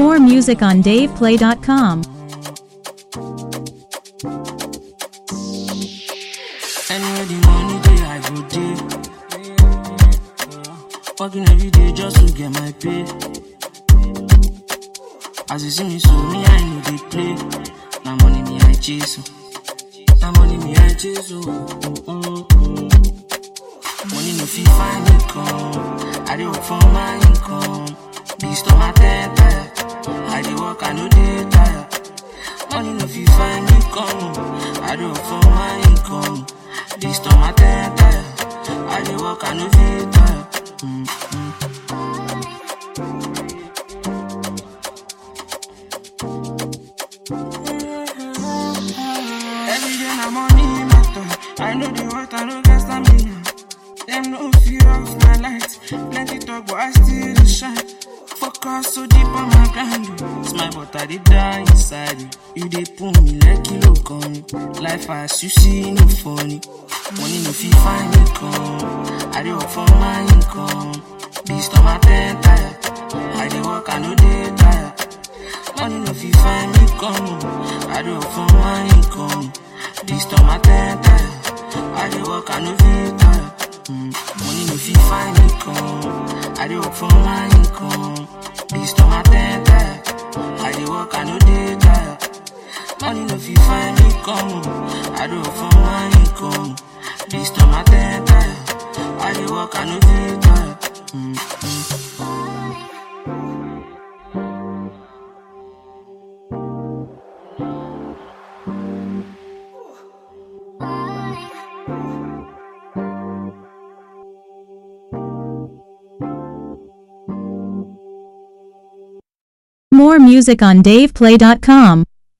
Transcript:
More music on DavePlay.com. Anyway, the money day I go day. Working every day just to get my pay. As you see me, so me I know they play. Now money me I chase. Now money me I chase. Money no fee find income. I dey work for my income. Beast on my tire. I dey work, I know they tire. Money no fee find income. I dey work for my income. Beast on my tire. I dey work, I know they tire. Every day na money matter. I know the worth, I know get stamina. Them no fear of my light. Plenty talk, but I still dey shine. Focus so deep on my grind. Smile, but I dey die inside you. You dey pull me like kilo con. Life as you see no funny. Money no fit find income. I dey work for my income. Beast on my tire. I dey work, I know they tire. Money no fit find me come. I dey work for my income. Beast on my tire. I dey work, I know they tire. Money no fit find me come. I dey work for my income. Beast on my tire. I dey work, I know they tire. Money no fit find me come. I dey work for my income. Beast on my tire. I dey work, I know they tire. More music on DavePlay.com.